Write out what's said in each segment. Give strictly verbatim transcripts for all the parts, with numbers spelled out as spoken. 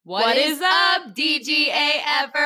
What, what is, is up, D G A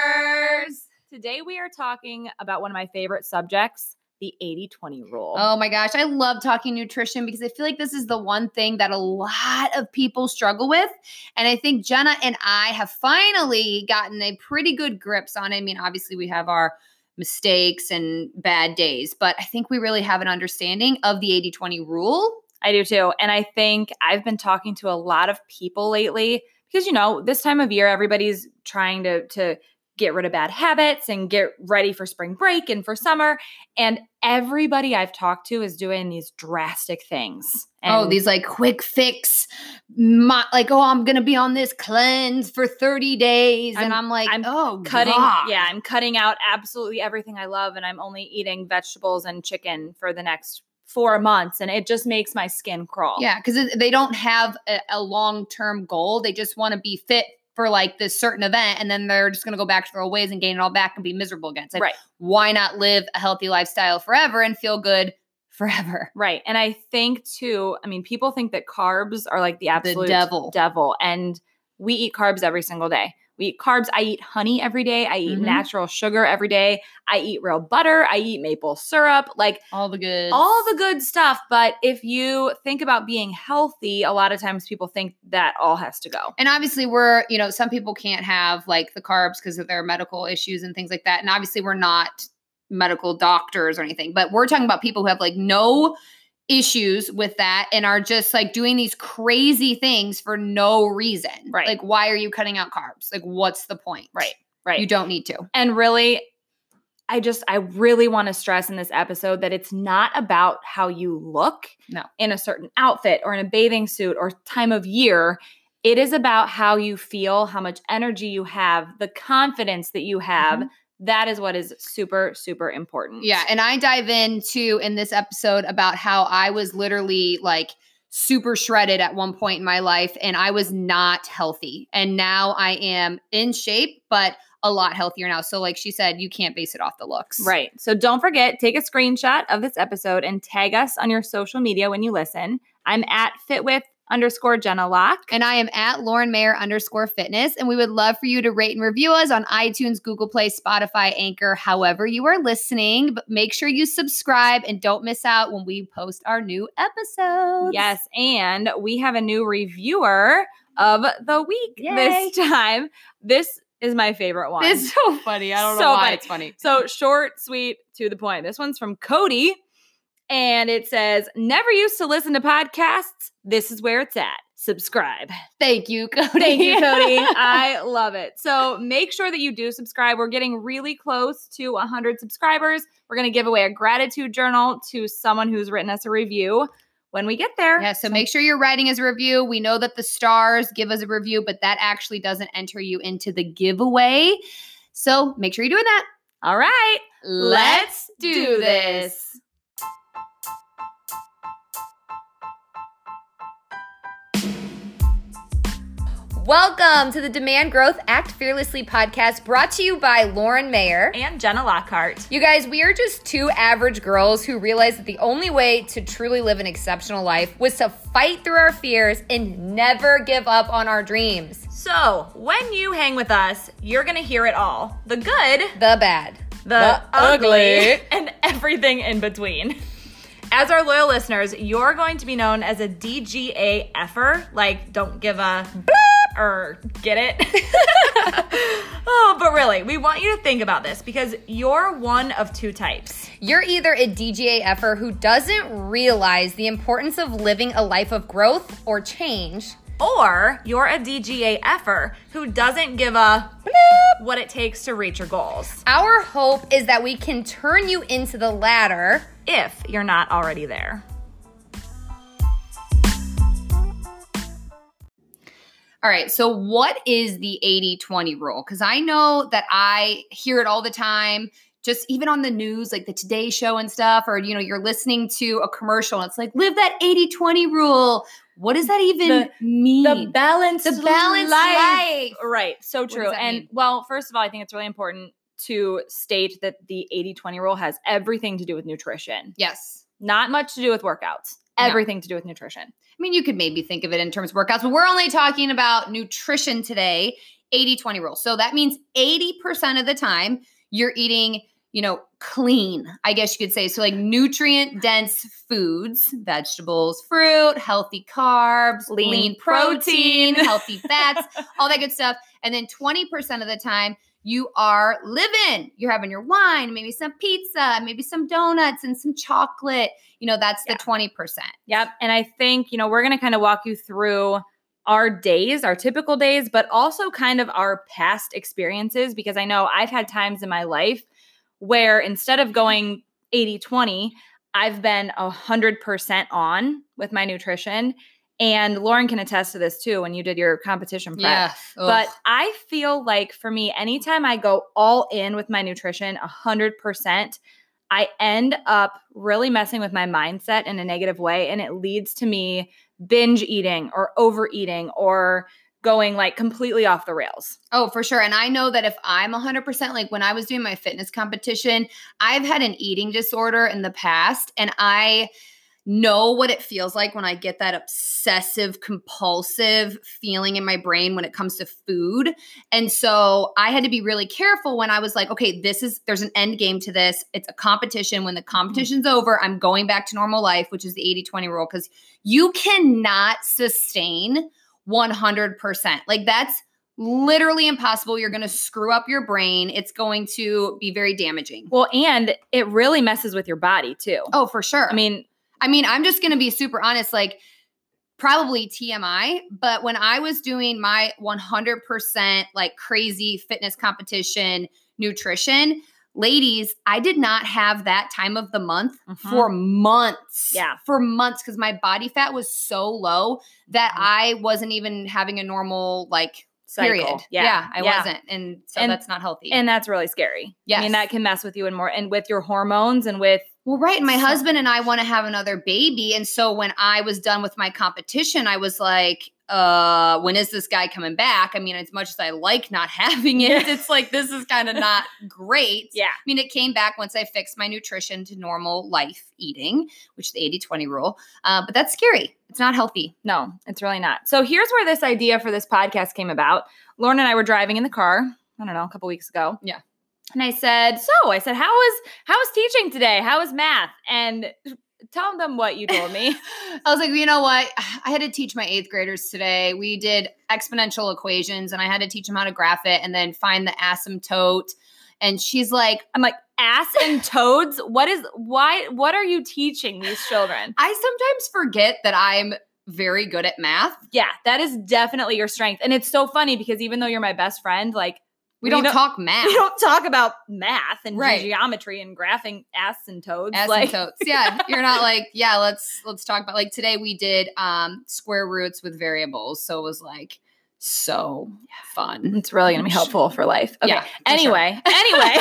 Fers? Today we are talking about one of my favorite subjects, the eighty twenty rule. Oh my gosh, I love talking nutrition because I feel like this is the one thing that a lot of people struggle with. And I think Jenna and I have finally gotten a pretty good grips on it. I mean, obviously we have our mistakes and bad days, but I think we really have an understanding of the eighty twenty rule. I do too. And I think I've been talking to a lot of people lately because, you know, this time of year, everybody's trying to, to get rid of bad habits and get ready for spring break and for summer. And everybody I've talked to is doing these drastic things. And oh, these like quick fix, my, like, oh, I'm going to be on this cleanse for thirty days. I'm, and I'm like, I'm oh, cutting, God. yeah, I'm cutting out absolutely everything I love. And I'm only eating vegetables and chicken for the next four months. And it just makes my skin crawl. Yeah, because they don't have a, a long-term goal. They just want to be fit for like this certain event, and then they're just going to go back to their old ways and gain it all back and be miserable again. It's like, right. Why not live a healthy lifestyle forever and feel good forever? Right. And I think too, I mean, people think that carbs are like the absolute the devil. devil. And we eat carbs every single day. We eat carbs. I eat honey every day. I eat Mhm. natural sugar every day. I eat real butter. I eat maple syrup, like all the good, all the good stuff. But if you think about being healthy, a lot of times people think that all has to go. And obviously we're, you know, some people can't have like the carbs because of their medical issues and things like that. And obviously we're not medical doctors or anything, but we're talking about people who have like no issues with that and are just like doing these crazy things for no reason. Right. Like, why are you cutting out carbs? Like, what's the point? Right. Right. You don't need to. And really, I just, I really want to stress in this episode that it's not about how you look no. in a certain outfit or in a bathing suit or time of year. It is about how you feel, how much energy you have, the confidence that you have. Mm-hmm. That is what is super, super important. Yeah. And I dive into in this episode about how I was literally like super shredded at one point in my life and I was not healthy. And now I am in shape, but a lot healthier now. So like she said, you can't base it off the looks. Right. So don't forget, take a screenshot of this episode and tag us on your social media when you listen. I'm at fitwith underscore Jenna Locke. And I am at Lauren Mayer underscore fitness. And we would love for you to rate and review us on iTunes, Google Play, Spotify, Anchor, however you are listening. But make sure you subscribe and don't miss out when we post our new episodes. Yes. And we have a new reviewer of the week Yay. this time. This is my favorite one. It's so funny. I don't so know why funny. it's funny. So short, sweet, to the point. This one's from Cody. And it says, never used to listen to podcasts. This is where it's at. Subscribe. Thank you, Cody. Thank you, Cody. I love it. So make sure that you do subscribe. We're getting really close to one hundred subscribers. We're going to give away a gratitude journal to someone who's written us a review when we get there. Yeah, so make sure you're writing us a review. We know that the stars give us a review, but that actually doesn't enter you into the giveaway. So make sure you're doing that. All right. Let's do this. Welcome to the Demand Growth Act Fearlessly podcast, brought to you by Lauren Mayer and Jenna Lockhart. You guys, we are just two average girls who realized that the only way to truly live an exceptional life was to fight through our fears and never give up on our dreams. So when you hang with us, you're going to hear it all. The good, the bad, the, the ugly, ugly, and everything in between. As our loyal listeners, you're going to be known as a D G A F-er, like don't give a bleep or get it. Oh, but really, we want you to think about this because you're one of two types. You're either a D G A F-er who doesn't realize the importance of living a life of growth or change, or you're a D G A F-er who doesn't give a bleep what it takes to reach your goals. Our hope is that we can turn you into the latter if you're not already there. All right, so what is the eighty twenty rule? Because I know that I hear it all the time, just even on the news, like the Today Show and stuff, or, you know, you're listening to a commercial and it's like, live that eighty twenty rule. What does that even the, mean? The balanced, the balanced life. life. Right, so true. And mean? well, first of all, I think it's really important to state that the eighty twenty rule has everything to do with nutrition. Yes. Not much to do with workouts. everything no. to do with nutrition. I mean, you could maybe think of it in terms of workouts, but we're only talking about nutrition today, eighty twenty rule. So that means eighty percent of the time you're eating, you know, clean, I guess you could say. So like nutrient dense foods, vegetables, fruit, healthy carbs, lean, lean protein, protein healthy fats, all that good stuff. And then twenty percent of the time you are living, you're having your wine, maybe some pizza, maybe some donuts and some chocolate. You know, that's yeah. the twenty percent. Yep. And I think, you know, we're going to kind of walk you through our days, our typical days, but also kind of our past experiences, because I know I've had times in my life where instead of going eighty twenty, I've been one hundred percent on with my nutrition. And Lauren can attest to this too when you did your competition prep. Yeah. But I feel like for me, anytime I go all in with my nutrition, one hundred percent, I end up really messing with my mindset in a negative way. And it leads to me binge eating or overeating or going like completely off the rails. Oh, for sure. And I know that if I'm one hundred percent, like when I was doing my fitness competition, I've had an eating disorder in the past, and I know what it feels like when I get that obsessive compulsive feeling in my brain when it comes to food. And so I had to be really careful when I was like, okay, this is, there's an end game to this. It's a competition. When the competition's mm-hmm. over, I'm going back to normal life, which is the eighty twenty rule, because you cannot sustain one hundred percent. Like that's literally impossible. You're going to screw up your brain. It's going to be very damaging. Well, and it really messes with your body too. Oh, for sure. I mean, I mean, I'm just going to be super honest, like probably T M I, but when I was doing my one hundred percent like crazy fitness competition nutrition, ladies, I did not have that time of the month mm-hmm. for months. Yeah. For months, because my body fat was so low that mm-hmm. I wasn't even having a normal like cycle. Period. Yeah. yeah I yeah. wasn't. And so and, that's not healthy. And that's really scary. Yes. I mean, that can mess with you and more and with your hormones and with Well, right. And my so- husband and I want to have another baby. And so when I was done with my competition, I was like, uh, when is this guy coming back? I mean, as much as I like not having it, it's like, this is kind of not great. Yeah. I mean, it came back once I fixed my nutrition to normal life eating, which is the eighty twenty rule. Uh, but that's scary. It's not healthy. No, it's really not. So here's where this idea for this podcast came about. Lauren and I were driving in the car, I don't know, a couple weeks ago. Yeah. And I said, so I said, how was, how was teaching today? How was math? And tell them what you told me. I was like, you know what? I had to teach my eighth graders today. We did exponential equations and I had to teach them how to graph it and then find the asymptote. And she's like, I'm like, asymptotes? What is, why, what are you teaching these children? I sometimes forget that I'm very good at math. Yeah, that is definitely your strength. And it's so funny because even though you're my best friend, like, We, we don't, don't talk math. We don't talk about math and right. geometry and graphing asymptotes. Asymptotes. Like. Yeah. You're not like, yeah, let's let's talk about like today we did um square roots with variables. So it was like so fun. It's really gonna be helpful for life. Okay. Yeah, anyway. Sure. Anyway.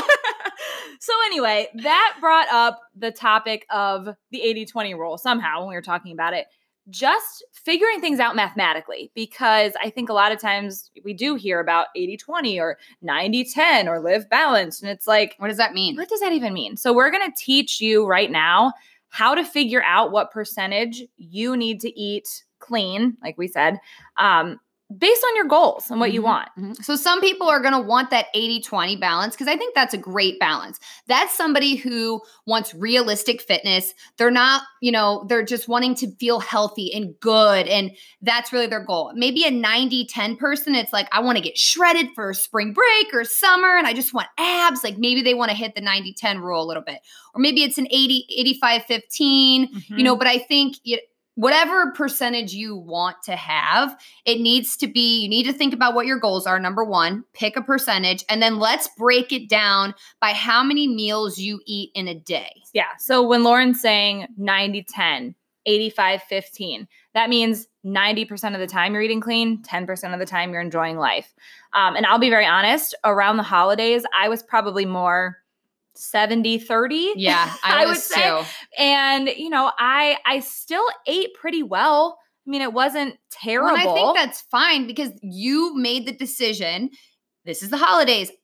So anyway, that brought up the topic of the eighty twenty rule somehow when we were talking about it. Just figuring things out mathematically, because I think a lot of times we do hear about eighty twenty or ninety ten or live balanced. And it's like, what does that mean? What does that even mean? So we're going to teach you right now how to figure out what percentage you need to eat clean, like we said, um, based on your goals and what mm-hmm. you want. Mm-hmm. So some people are going to want that eighty twenty balance because I think that's a great balance. That's somebody who wants realistic fitness. They're not, you know, they're just wanting to feel healthy and good. And that's really their goal. Maybe a ninety ten person, it's like, I want to get shredded for spring break or summer and I just want abs. Like maybe they want to hit the ninety ten rule a little bit. Or maybe it's an eighty, eighty-five, fifteen, mm-hmm. you know, but I think it, whatever percentage you want to have, it needs to be, you need to think about what your goals are. Number one, pick a percentage, and then let's break it down by how many meals you eat in a day. Yeah. So when Lauren's saying ninety ten, eighty-five fifteen, that means ninety percent of the time you're eating clean, ten percent of the time you're enjoying life. Um, and I'll be very honest, around the holidays, I was probably more seventy thirty. Yeah, I, I would say. Too. And, you know, I I still ate pretty well. I mean, it wasn't terrible. Well, and I think that's fine because you made the decision. This is the holidays.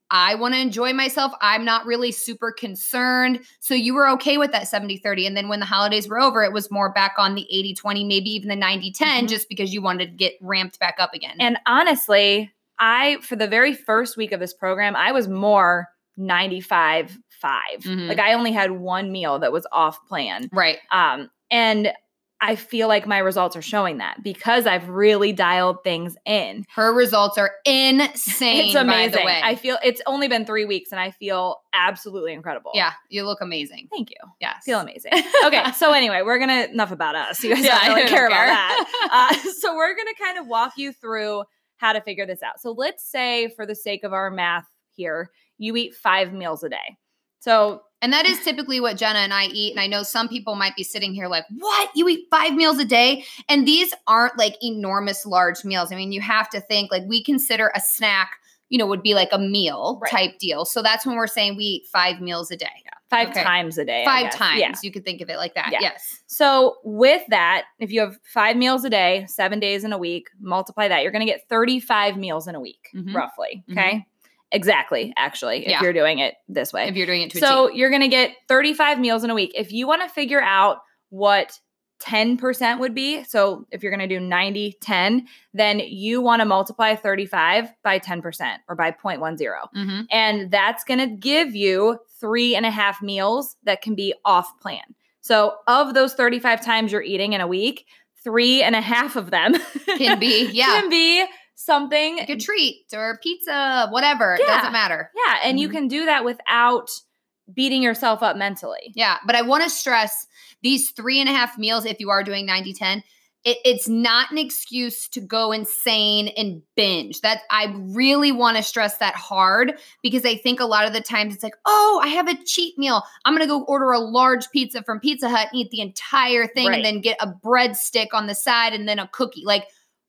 I want to enjoy myself. I'm not really super concerned. So you were okay with that seventy thirty. And then when the holidays were over, it was more back on the eighty twenty, maybe even the ninety ten, mm-hmm. just because you wanted to get ramped back up again. And honestly, I, for the very first week of this program, I was more ninety-five five. Mm-hmm. Like I only had one meal that was off plan. Right. Um, and I feel like my results are showing that because I've really dialed things in. Her results are insane. It's amazing. By the way. I feel it's only been three weeks and I feel absolutely incredible. Yeah, you look amazing. Thank you. Yes. I feel amazing. Okay, so anyway, we're going to, enough about us. You guys yeah, don't really don't care, care about that. Uh, so we're going to kind of walk you through how to figure this out. So let's say for the sake of our math here, you eat five meals a day. So And that is typically what Jenna and I eat. And I know some people might be sitting here like, what? You eat five meals a day? And these aren't like enormous large meals. I mean, you have to think like we consider a snack, you know, would be like a meal right. type deal. So that's when we're saying we eat five meals a day. Yeah. Five okay. times a day. Five times. Yeah. You could think of it like that. Yeah. Yes. So with that, if you have five meals a day, seven days in a week, multiply that, you're going to get thirty-five meals in a week, mm-hmm. roughly. Okay. Mm-hmm. Exactly, actually, if yeah. you're doing it this way. If you're doing it to So a T. You're going to get thirty-five meals in a week. If you want to figure out what ten percent would be, so if you're going to do ninety ten, then you want to multiply thirty-five by ten percent or by zero point one zero. Mm-hmm. And that's going to give you three and a half meals that can be off plan. So of those thirty-five times you're eating in a week, three and a half of them can be, yeah. can be something like a treat or pizza, whatever. Yeah. It doesn't matter. Yeah. And mm-hmm. you can do that without beating yourself up mentally. Yeah. But I want to stress these three and a half meals, if you are doing ninety ten, it, it's not an excuse to go insane and binge. That I really want to stress that hard because I think a lot of the times it's like, oh, I have a cheat meal. I'm going to go order a large pizza from Pizza Hut and eat the entire thing right. and then get a breadstick on the side and then a cookie. Like,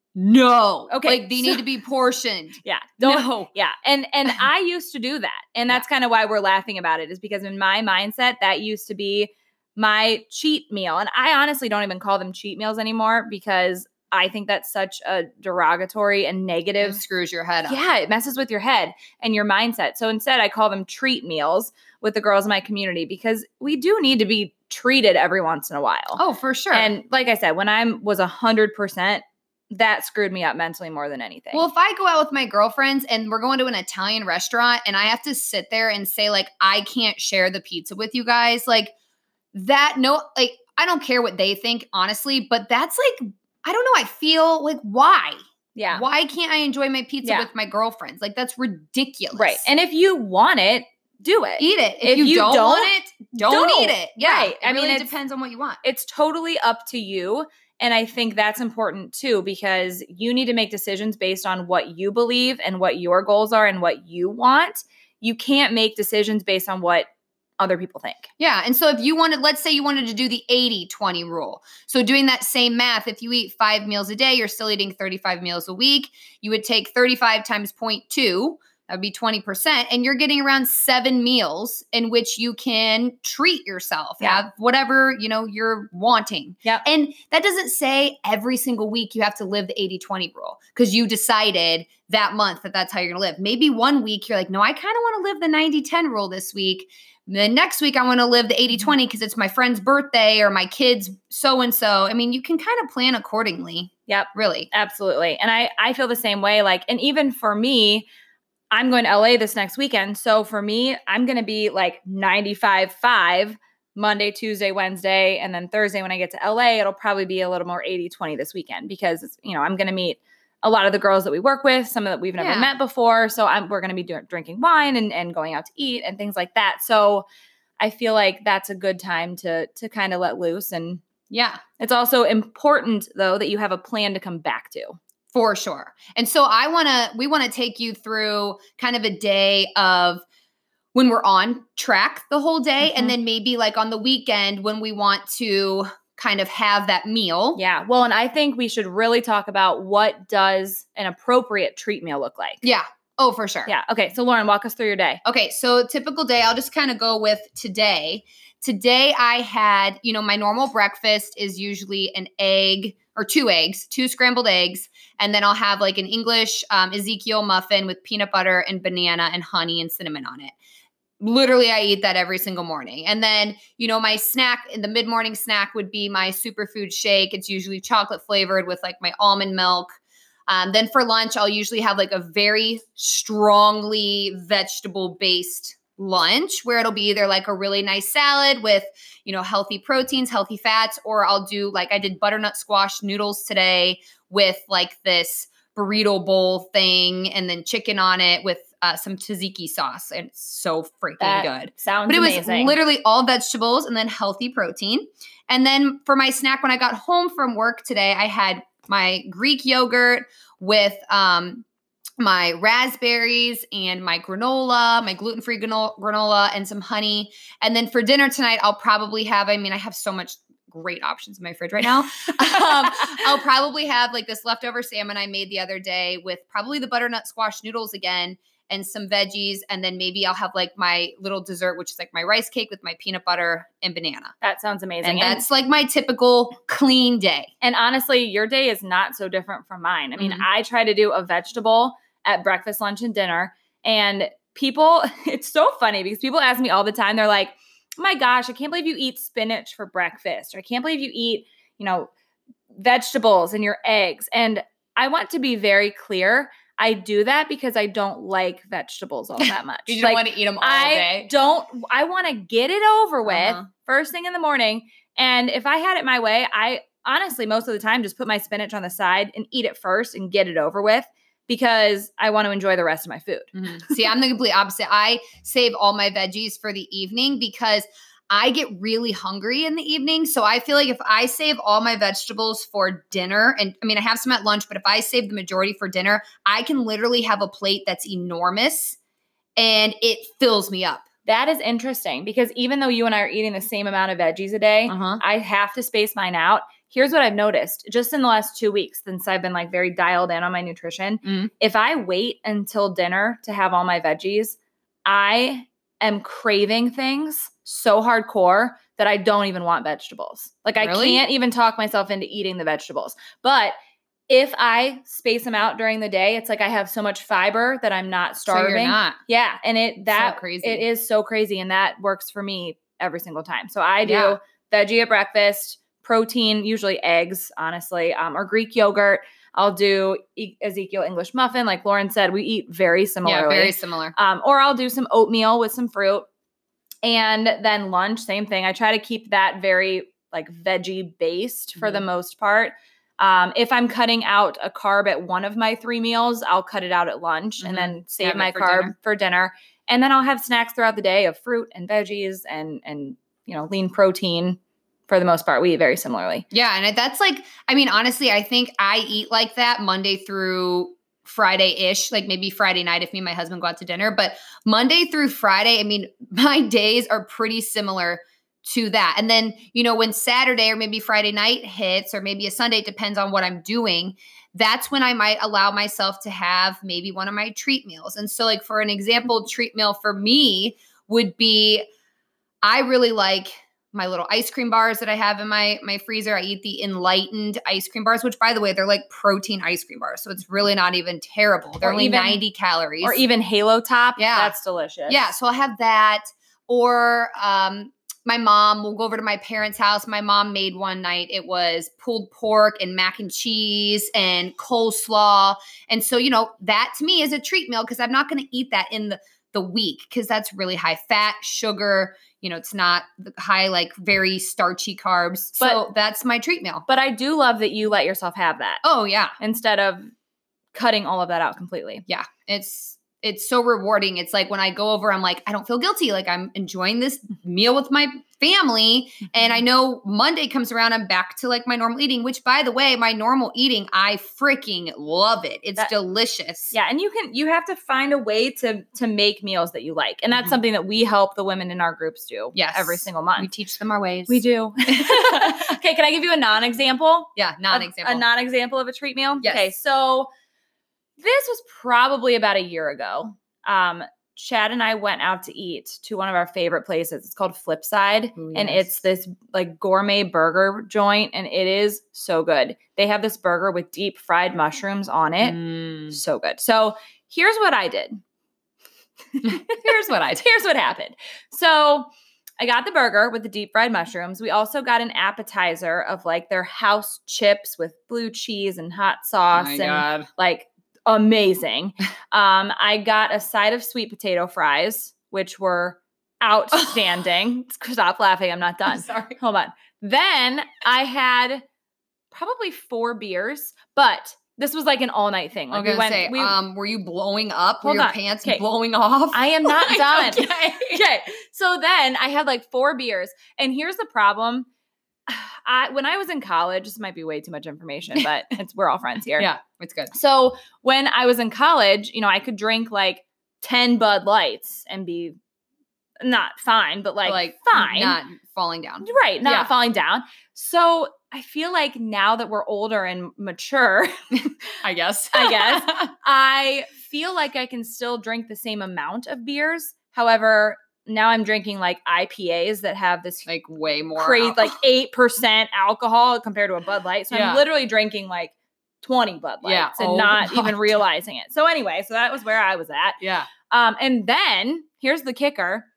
no. Okay. Like they so, need to be portioned. Yeah. Don't, no. Yeah. And and I used to do that. And that's yeah. kind of why we're laughing about it is because in my mindset, that used to be my cheat meal. And I honestly don't even call them cheat meals anymore because I think that's such a derogatory and negative. It screws your head up. Yeah. It messes with your head and your mindset. So instead I call them treat meals with the girls in my community because we do need to be treated every once in a while. Oh, for sure. And like I said, when I was a hundred percent, that screwed me up mentally more than anything. Well, if I go out with my girlfriends and we're going to an Italian restaurant and I have to sit there and say like, I can't share the pizza with you guys, like that, no, like, I don't care what they think, honestly, but that's like, I don't know. I feel like, why? Yeah. Why can't I enjoy my pizza yeah. with my girlfriends? Like, that's ridiculous. Right. And if you want it, do it. Eat it. If, if you, you don't, don't want it, don't, don't eat it. Yeah. Right. I it really mean, it depends on what you want. It's totally up to you. And I think that's important too, because you need to make decisions based on what you believe and what your goals are and what you want. You can't make decisions based on what other people think. Yeah. And so if you wanted, let's say you wanted to do the eighty twenty rule. So doing that same math, if you eat five meals a day, you're still eating thirty-five meals a week. You would take thirty-five times zero point two. That would be twenty percent. And you're getting around seven meals in which you can treat yourself, yeah. have whatever, you know, you're wanting. Yeah. And that doesn't say every single week you have to live the eighty twenty rule because you decided that month that that's how you're going to live. Maybe one week you're like, no, I kind of want to live the ninety ten rule this week. The next week I want to live the eighty twenty because it's my friend's birthday or my kid's so-and-so. I mean, you can kind of plan accordingly. Yep. Really. Absolutely. And I, I feel the same way. Like, and even for me, I'm going to L A this next weekend. So for me, I'm going to be like ninety-five five Monday, Tuesday, Wednesday. And then Thursday when I get to L A, it'll probably be a little more eighty twenty this weekend because, you know, I'm going to meet a lot of the girls that we work with, some that we've never yeah. met before. So I'm, we're going to be do- drinking wine and, and going out to eat and things like that. So I feel like that's a good time to to kind of let loose. And yeah, it's also important though that you have a plan to come back to. For sure. And so I want to, we want to take you through kind of a day of when we're on track the whole day. Mm-hmm. And then maybe like on the weekend when we want to kind of have that meal. Yeah. Well, and I think we should really talk about what does an appropriate treat meal look like. Yeah. Oh, for sure. Yeah. Okay. So Lauren, walk us through your day. Okay. So typical day, I'll just kind of go with today. Today I had, you know, my normal breakfast is usually an egg or two eggs, two scrambled eggs. And then I'll have like an English um, Ezekiel muffin with peanut butter and banana and honey and cinnamon on it. Literally, I eat that every single morning. And then, you know, my snack in the mid-morning snack would be my superfood shake. It's usually chocolate flavored with like my almond milk. Um, then for lunch, I'll usually have like a very strongly vegetable-based lunch where it'll be either like a really nice salad with, you know, healthy proteins, healthy fats, or I'll do like I did butternut squash noodles today with like this burrito bowl thing and then chicken on it with uh, some tzatziki sauce. And it's so freaking That good. sounds But it amazing. was literally all vegetables and then healthy protein. And then for my snack, when I got home from work today, I had my Greek yogurt with um, my raspberries and my granola, my gluten-free granola, granola and some honey. And then for dinner tonight, I'll probably have, I mean, I have so much great options in my fridge right now. um, I'll probably have like this leftover salmon I made the other day with probably the butternut squash noodles again and some veggies. And then maybe I'll have like my little dessert, which is like my rice cake with my peanut butter and banana. That sounds amazing. And that's like my typical clean day. And honestly, your day is not so different from mine. I mean, Mhm. I try to do a vegetable at breakfast, lunch, and dinner. And people, it's so funny because people ask me all the time, they're like, oh my gosh, I can't believe you eat spinach for breakfast. Or I can't believe you eat, you know, vegetables and your eggs. And I want to be very clear. I do that because I don't like vegetables all that much. You Like, don't want to eat them all I day. don't, I want to get it over with Uh-huh. first thing in the morning. And if I had it my way, I honestly, most of the time, just put my spinach on the side and eat it first and get it over with because I want to enjoy the rest of my food. Mm-hmm. See, I'm the complete opposite. I save all my veggies for the evening because I get really hungry in the evening. So I feel like if I save all my vegetables for dinner, and I mean, I have some at lunch, but if I save the majority for dinner, I can literally have a plate that's enormous and it fills me up. That is interesting because even though you and I are eating the same amount of veggies a day, Uh-huh. I have to space mine out. Here's what I've noticed just in the last two weeks since I've been like very dialed in on my nutrition. Mm. If I wait until dinner to have all my veggies, I am craving things so hardcore that I don't even want vegetables. Like I Really? can't even talk myself into eating the vegetables. But if I space them out during the day, it's like I have so much fiber that I'm not starving. So you're not. Yeah. And it that crazy. it is so crazy. And that works for me every single time. So I do Yeah. veggie at breakfast, protein, usually eggs, honestly, um, or Greek yogurt. I'll do e- Ezekiel English muffin. Like Lauren said, we eat very similarly. Yeah, very similar. Um, or I'll do some oatmeal with some fruit. And then lunch, same thing. I try to keep that very like veggie based for Mhm. the most part. Um, if I'm cutting out a carb at one of my three meals, I'll cut it out at lunch Mhm. and then save Have it my for carb dinner. for dinner. And then I'll have snacks throughout the day of fruit and veggies and and you know lean protein. For the most part, we eat very similarly. Yeah. And that's like, I mean, honestly, I think I eat like that Monday through Friday-ish, like maybe Friday night if me and my husband go out to dinner. But Monday through Friday, I mean, my days are pretty similar to that. And then, you know, when Saturday or maybe Friday night hits or maybe a Sunday, it depends on what I'm doing. That's when I might allow myself to have maybe one of my treat meals. And so like for an example, treat meal for me would be, I really like my little ice cream bars that I have in my my freezer. I eat the Enlightened ice cream bars, which by the way, they're like protein ice cream bars. So it's really not even terrible. They're Or only even- ninety calories. Or even Halo Top. Yeah. That's delicious. Yeah, so I'll have that. Or um, my mom, we'll go over to my parents' house. My mom made one night. It was pulled pork and mac and cheese and coleslaw. And so, you know, that to me is a treat meal because I'm not going to eat that in the, the week because that's really high fat, sugar. You know, it's not the high, like very starchy carbs. So that's my treat meal. But I do love that you let yourself have that Oh, yeah. instead of cutting all of that out completely. Yeah. It's it's so rewarding. It's like when I go over, I'm like, I don't feel guilty. Like I'm enjoying this meal with my family. And I know Monday comes around, I'm back to like my normal eating, which by the way, my normal eating, I freaking love it. It's That- delicious. Yeah, and you can you have to find a way to to make meals that you like. And that's Mhm. something that we help the women in our groups do Yes. every single We month. teach them our ways. We do. Okay, can I give you a non-example? Yeah, not an Of- example. A non-example of a treat meal? Yes. Okay, so this was probably about a year ago. Um, Chad and I went out to eat to one of our favorite places. It's called Flipside. Ooh, and yes. it's this like gourmet burger joint, and it is so good. They have this burger with deep fried mushrooms on it. Mm. So good. So here's what I did. Here's what I did. Here's what happened. So I got the burger with the deep fried mushrooms. We also got an appetizer of like their house chips with blue cheese and hot sauce. Oh my and God. like amazing. um, I got a side of sweet potato fries, which were outstanding. Stop laughing. I'm not done. I'm sorry. Hold on. Then I had probably four beers, but this was like an all night thing. Like I was we gonna went, say, we, um, were you blowing up? Were Hold your on. pants Okay. blowing off? I am not Like, done. Okay. Okay. So then I had like four beers. And here's the problem. I when I was in college, this might be way too much information, but it's we're all friends here. Yeah, it's good. So when I was in college, you know, I could drink like ten Bud Lights and be not fine, but like, like fine. not falling down. Right. Not Yeah. falling down. So I feel like now that we're older and mature, I guess. I guess. I feel like I can still drink the same amount of beers. However, now I'm drinking like I P As that have this like way more. crazy, alcohol. like eight percent alcohol compared to a Bud Light. So Yeah. I'm literally drinking like twenty Bud Lights Yeah. and Oh not my even realizing it. So anyway, so that was where I was at. Yeah. Um, and then here's the kicker.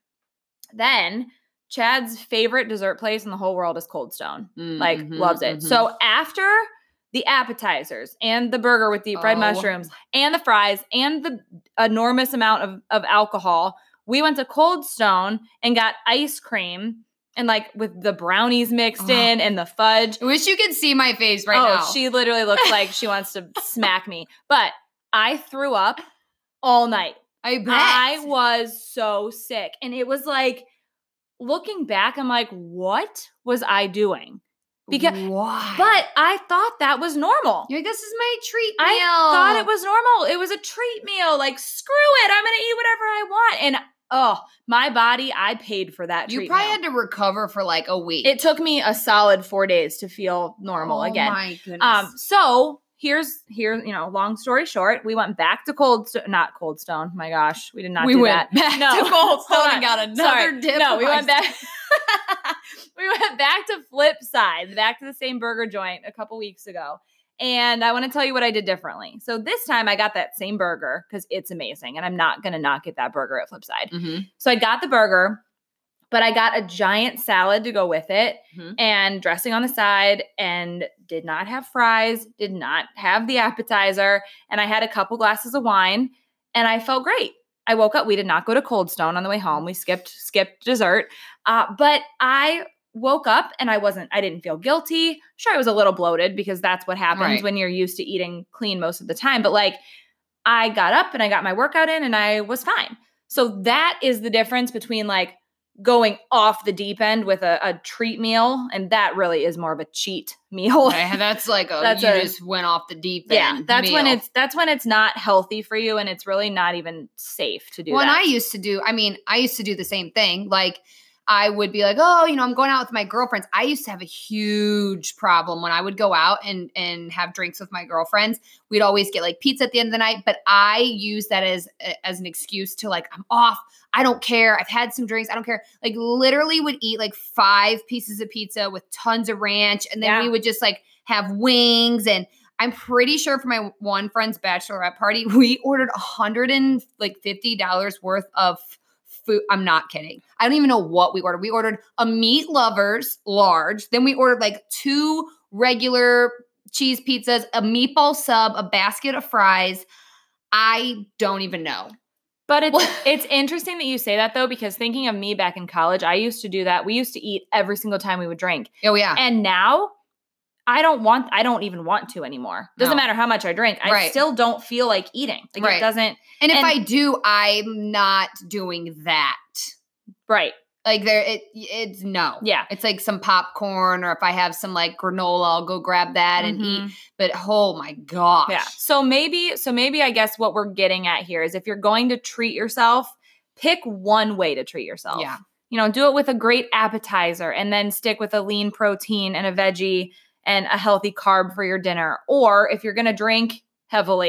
Then Chad's favorite dessert place in the whole world is Cold Stone. Mm, Like mhm, loves it. mhm. So after the appetizers and the burger with deep fried Oh. mushrooms and the fries and the enormous amount of, of alcohol, we went to Cold Stone and got ice cream and like with the brownies mixed Oh. in and the fudge. I wish you could see my face right oh, now. she literally looks like she wants to smack me. But I threw up all night. I bet. I was so sick. And it was like, looking back, I'm like, what was I doing? Because, Why? but I thought that was normal. You're like, this is my treat meal. I thought it was normal. It was a treat meal. Like, screw it. I'm going to eat whatever I want. And oh, my body, I paid for that You treat probably meal. had to recover for like a week. It took me a solid four days to feel normal oh again. my goodness. Um, so here's here, you know, long story short, we went back to Cold Stone, not Cold Stone. My gosh, we did not we do went that. back No, to Cold Stone hold and on. got another Sorry. dip. No, of we went ice back. we went back to Flipside, back to the same burger joint a couple weeks ago. And I want to tell you what I did differently. So this time I got that same burger because it's amazing. And I'm not going to not get that burger at Flipside. Mm-hmm. So I got the burger, but I got a giant salad to go with it Mhm. and dressing on the side and did not have fries, did not have the appetizer. And I had a couple glasses of wine and I felt great. I woke up. We did not go to Cold Stone on the way home. We skipped, skipped dessert. Uh, but I woke up and I wasn't, I didn't feel guilty. Sure, I was a little bloated because that's what happens Right. when you're used to eating clean most of the time. But like I got up and I got my workout in and I was fine. So that is the difference between like going off the deep end with a, a treat meal. And that really is more of a cheat meal. Okay, that's like a, That's you a- just went off the deep Yeah, end. that's when meal. it's that's when it's not healthy for you and it's really not even safe to do Well, and that. I used to do, I mean, I used to do the same thing. Like, I would be like, oh, you know, I'm going out with my girlfriends. I used to have a huge problem when I would go out and and have drinks with my girlfriends. We'd always get like pizza at the end of the night, but I use that as as an excuse to like, I'm off. I don't care. I've had some drinks. I don't care. Like literally would eat like five pieces of pizza with tons of ranch. And then Yeah. we would just like have wings. And I'm pretty sure for my one friend's bachelorette party, we ordered a hundred and like fifty dollars worth of food. I'm not kidding. I don't even know what we ordered. We ordered a meat lovers large. Then we ordered like two regular cheese pizzas, a meatball sub, a basket of fries. I don't even know. But it's it's interesting that you say that though, because thinking of me back in college, I used to do that. We used to eat every single time we would drink. Oh yeah. And now I don't want I don't even want to anymore. Doesn't No. matter how much I drink. I Right. still don't feel like eating. Like Right. it doesn't And if and- I do, I'm not doing that. right. Like there, it it's no. Yeah. It's like some popcorn, or if I have some like granola, I'll go grab that and eat. Mhm. But oh my gosh. Yeah. So maybe, so maybe I guess what we're getting at here is if you're going to treat yourself, pick one way to treat yourself. Yeah. You know, do it with a great appetizer and then stick with a lean protein and a veggie and a healthy carb for your dinner. Or if you're going to drink heavily,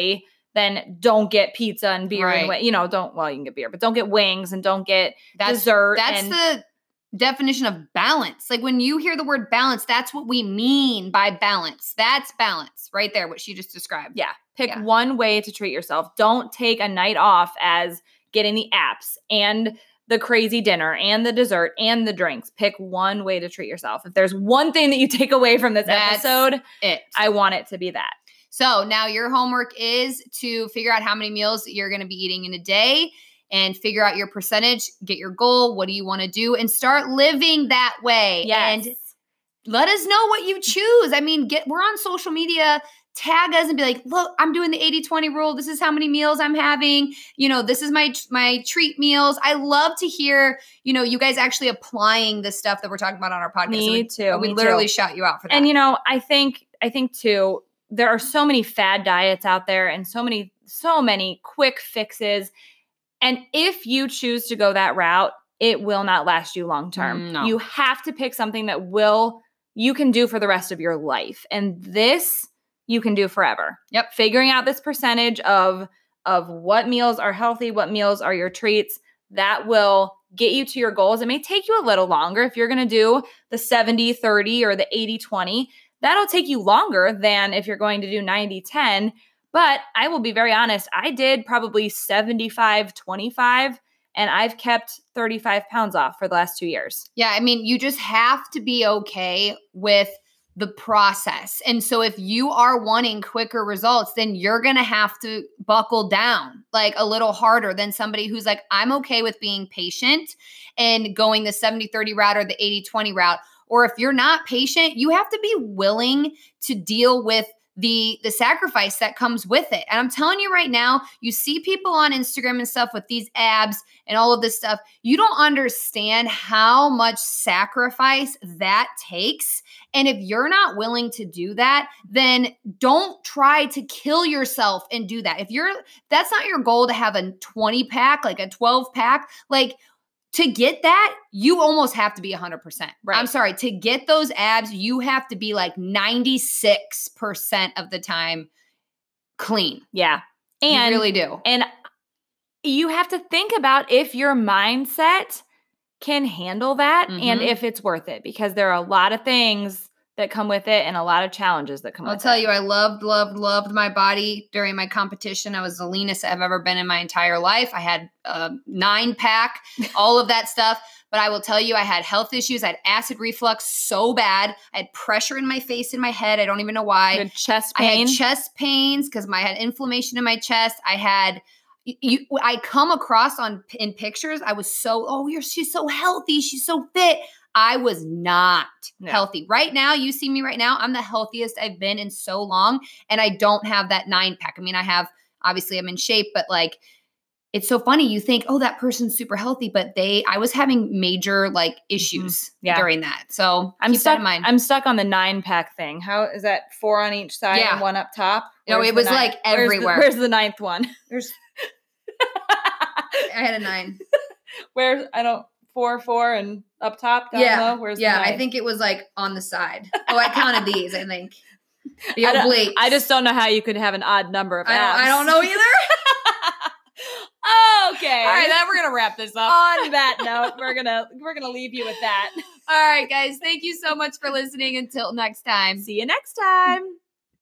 then don't get pizza and beer Right. and wi- you know, don't well, you can get beer, but don't get wings and don't get That's dessert. that's and, the definition of balance. Like when you hear the word balance, that's what we mean by balance. That's balance right there, what she just described. yeah, pick Yeah. one way to treat yourself. Don't take a night off as getting the apps and the crazy dinner and the dessert and the drinks. Pick one way to treat yourself. If there's one thing that you take away from this That's episode, it. I want it to be that. So now your homework is to figure out how many meals you're going to be eating in a day and figure out your percentage, get your goal. What do you want to do? And start living that way. Yes. And let us know what you choose. I mean, get we're on social media. Tag us and be like, look, I'm doing the eighty twenty rule. This is how many meals I'm having. You know, this is my my treat meals. I love to hear, you know, you guys actually applying the stuff that we're talking about on our podcast. Me So too. we me literally too. shout you out for that. And you know, I think I think too, there are so many fad diets out there and so many so many quick fixes. And if you choose to go that route, it will not last you long term. No. You have to pick something that will you can do for the rest of your life. And this you can do forever. Yep. Figuring out this percentage of of what meals are healthy, what meals are your treats, that will get you to your goals. It may take you a little longer if you're going to do the seventy thirty or the eighty twenty. That'll take you longer than if you're going to do ninety ten. But I will be very honest, I did probably seventy-five twenty-five, and I've kept thirty-five pounds off for the last two years. Yeah, I mean, you just have to be okay with the process. And so if you are wanting quicker results, then you're going to have to buckle down like a little harder than somebody who's like, I'm okay with being patient and going the seventy thirty route or the eighty twenty route. Or if you're not patient, you have to be willing to deal with the the sacrifice that comes with it. And I'm telling you right now, you see people on Instagram and stuff with these abs and all of this stuff. You don't understand how much sacrifice that takes. And if you're not willing to do that, then don't try to kill yourself and do that. If you're that's not your goal to have a twenty pack, like a twelve pack, like to get that, you almost have to be one hundred percent. Right. I'm sorry. To get those abs, you have to be like ninety-six percent of the time clean. Yeah. And you really do. And you have to think about if your mindset can handle that Mhm. and if it's worth it, because there are a lot of things that come with it and a lot of challenges that come I'll with tell it. you, I loved, loved, loved my body during my competition. I was the leanest I've ever been in my entire life. I had a nine pack, all of that stuff. But I will tell you, I had health issues. I had acid reflux so bad. I had pressure in my face and my head. I don't even know why. Good chest I pain. had chest pains because I had inflammation in my chest. I had you. I come across on in pictures. I was so oh, you're she's so healthy. She's so fit. I was not No. healthy. Right now, you see me right now. I'm the healthiest I've been in so long, and I don't have that nine pack. I mean, I have obviously I'm in shape, but like. It's so funny. You think, oh, that person's super healthy, but they, I was having major like issues Yeah. during that. So I'm keep stuck. that in mind. I'm stuck on the nine pack thing. How is that? Four on each side Yeah. and one up top? No, Where's it the was, ninth- like, where's the- everywhere. Where's the ninth one? There's, I had a nine. Where I don't four four and up top down yeah, low. Where's the yeah. I ninth? think it was like on the side. Oh, I counted these. I think the I don't- obliques. I just don't know how you could have an odd number of I don't, abs. I don't know either. Okay. All right, then we're gonna wrap this up. On that note, we're gonna we're gonna leave you with that. All right, guys. Thank you so much for listening. Until next time. See you next time.